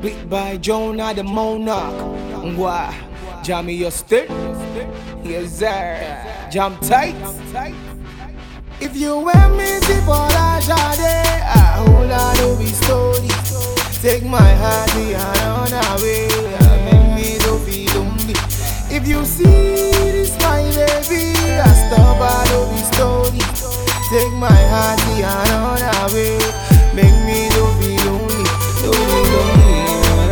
Beat by Jonah the Monarch. Why? Jammy your stick? Yes sir. Jam tight. If you want me to for a shade, I hold on to be story. Take my heart and run away. Make me to feel lonely. If you see this my baby, I stop out to be story. Take my heart and run away. Make me to feel lonely. To be lonely.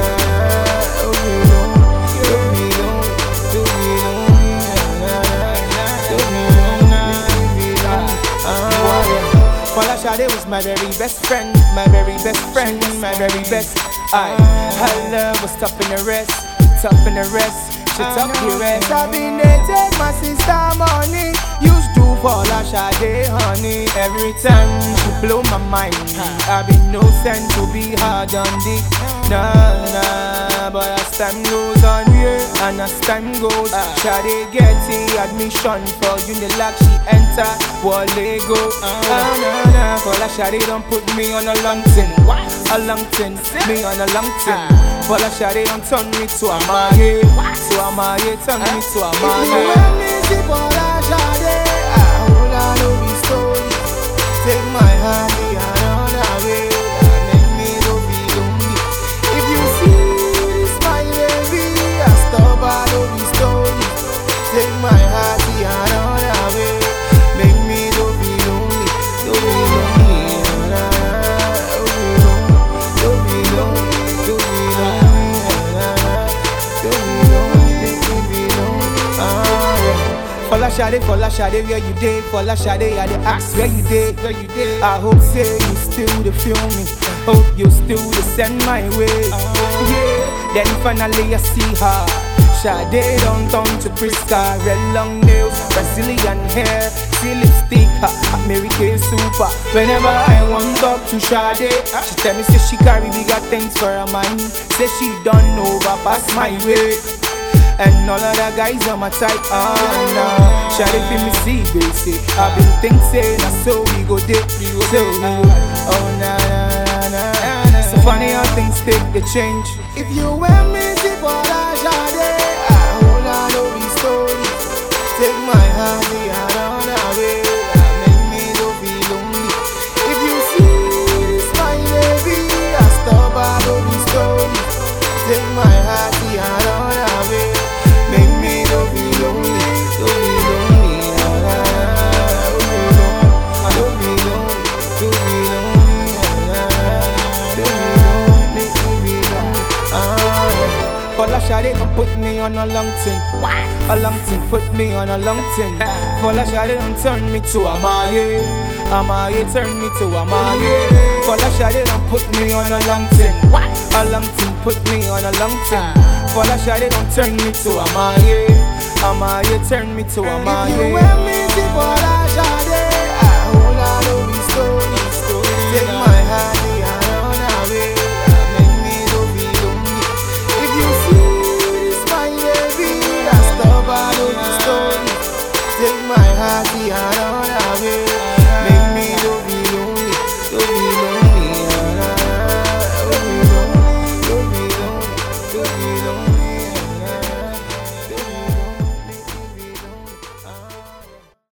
Fala Shade was my very best friend, my very best friend, my very best. Her love was tough in the rest, tough in the rest. She tough the rest. I've been there, take my sister money. Used to Fala Shade, honey. Every time she blow my mind, I've been no sense to be hard on dick. Nah, but as time goes on, yeah, and as time goes, Shade get the admission for Unilag. She enter Wale go. Nah, Fala Shade don't put me on a long thing. A long thing, me on a long thing. Fala Shade don't turn me to a maye. To a maye, turn me to a maye. Fala Shade, I hold on to be story. Take my hand and run away. Make me to be lonely. If you see this my baby, I stop out to be story. Take my heart and run away. Make me to be lonely. To be lonely. To be lonely. To be lonely. To be lonely. Fala Shade, where you dey? Fala Shade, I dey ask where you dey, where you dey. I hope say you still dey feel me. Hope you still dey send my way. Yeah, then finally I see her. Shade don't turn to Priska. Red long nails, Brazilian hair, see lipstick, Mary Kay super. Whenever I want talk to Shade, she tell me say she carry bigger things for her mind. Say she done over pass my way. And all of the guys on my type, nah. Shade feel me see, baby. I've been thinking, so we go dip, so oh nah. So funny how things take the change. If you want me to for a Shade, I hold on to be story. Take my hand and run away. Make me to be lonely. If you see this my baby, I stop out to be story. Take my heart and run away. Make me to be lonely, to be lonely, to be lonely, to be lonely, to be lonely. Fala Shade don't put me on a long thing. A long thing put me on a long thing. Fala Shade don't turn me to a maye. A maye turn me to a maye. Fala Shade don't put me on a long thing. A long thing put me on a long thing. Fala Shade don't turn me to a maye. A maye turn me to a maye. If you want me to Fala Shade, I hold on to